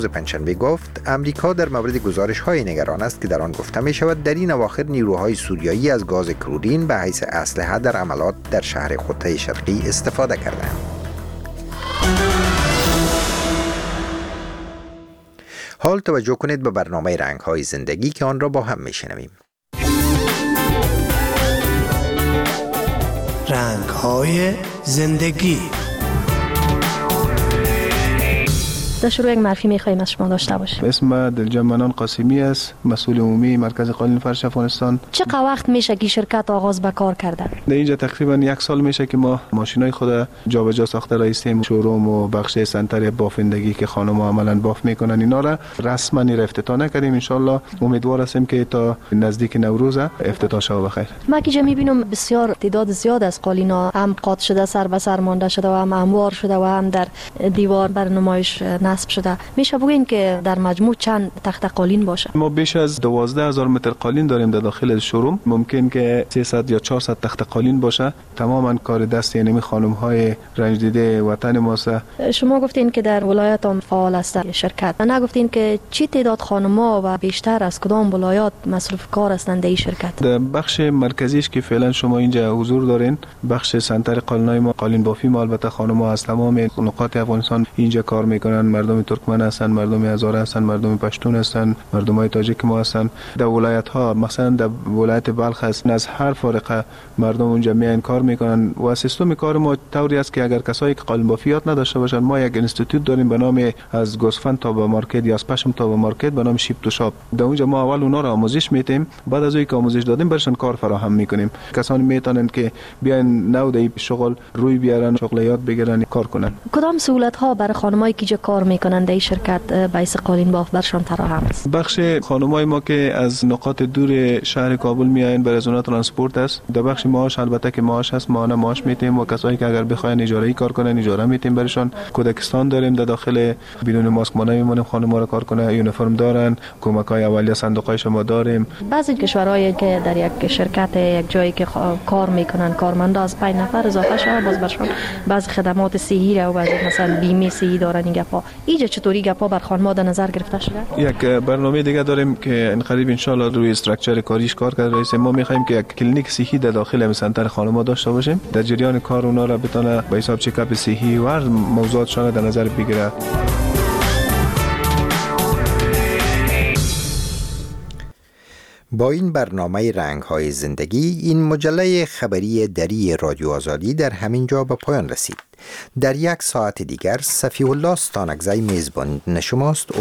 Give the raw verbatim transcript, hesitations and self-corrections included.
پنجشنبه گفت امریکا در مورد گزارش‌های نگران است که در آن گفته می‌شود در این اواخر نیروهای سوریایی از گاز کلورین به حیث اسلحه در عملات در شهر قطه شرقی استفاده کردند. حال توجه کنید به برنامه رنگ‌های زندگی که آن را با هم می‌شنویم. رنگ‌های زندگی. در شروع یک معرفی می‌خوایم از شما داشته باشیم. اسم دلجم منان قاسمی است، مسئول عمومی مرکز قالین فرش افغانستان. چقدر وقت میشه که شرکت آغاز به کار کرده؟ در اینجا تقریبا یک سال میشه که ما ماشینای خود جابجا ساخته رئیسیم شوروم و بخش سنتر بافندگی که خانم‌ها عملاً باف میکنن اینا را رسما افتتاح نکردیم. ان شاء الله امیدوار هستیم که تا نزدیک نوروز افتتاح شه بخیر. ما که میبینم بسیار تعداد زیاد از قالینا هم قاط شده، سر به سر مانده شده و هم هموار شده و هم در دیوار بر نمایش نصب شده. میشه بگین که در مجموع چند تخت قالین باشه؟ ما بیش از دوازده هزار متر قالین داریم در داخل شوروم. ممکن که سیصد یا چهارصد تخت قالین باشه. تماما کار دست یعنی خانم های رنج دیده وطن ماست. شما گفتین که در ولایت هم فعال است شرکت. نگفتین که چی تعداد خانم‌ها و بیشتر از کدام ولایات مصروف کار هستند در این شرکت؟ در بخش مرکزیش که فعلا شما اینجا حضور دارین، بخش سنتر قالینای ما قالین بافی ما البته خانم‌ها از تمام نقاط افغانستان اینجا کار میکنن. مردم ترکمن هستن، مردم هزاره هستن، مردم پشتون هستن، مردم های تاجیک ما هستن. در ولایت ها مثلا در ولایت بلخ هست، از هر فارقه مردم اونجا میان کار میکنن و سیستم کار ما طوری است که اگر کسایی که قالین بافی یاد نداشته باشن، ما یک اینستیتوت داریم به نام از گوسفند تا به مارکت یا از پشم تا به مارکت به نام شیپ تو شاپ. در اونجا ما اول اونا را آموزش میدیم، بعد از اینکه آموزش دادیم برشون کار فراهم میکنیم. کسانی میتونن که بیاین نو در شغل روی بیارن، شغل یاد بگیرن، کار کنن. کدام سهولت ها برای خانمایی که کار میکنن در شرکت بایس قالین باف برشان فراهم است؟ بخش خانمای ما که از نقاط دور شهر کابل میایین برای زون ترانسپورت است. در بخش معاش البته که معاش هست، ما معاش میتیم و کسایی که اگر بخواین اجاره کار کنن اجاره میتیم برشان. کودکستان داریم در داخل بدون ماسک ما نمیمونیم خانم‌ها را کار کنه، یونیفرم دارن، کمک‌های اولیه صندوق‌های شما داریم. بعضی کشورهای که در یک شرکت یک جایی که کار میکنن کارمندا از پنج نفر اضافه شده، باز برشان بعضی خدمات صحی را و بعضی مثلا بیمه صحی دارن. این گپا اینجا چطوری گپا بر خانم‌ها در نظر گرفته شده؟ یک برنامه دیگه داریم که این قریب ان شاء الله روی استراکچر کاریش کار کرده رئیس. ما می‌خوایم که یک کلینیک صحی در داخل همین سنتر خانم‌ها داشته باشیم. در جریان کار اونا را بتونه به حساب چکاپ صحی و هر موضوعاتشان در نظر بگیره. با این برنامه رنگ‌های زندگی این مجله خبری دری رادیو آزادی در همین جا به پایان رسید. در یک ساعت دیگر صفی الله ستانکزی میزبان شماست.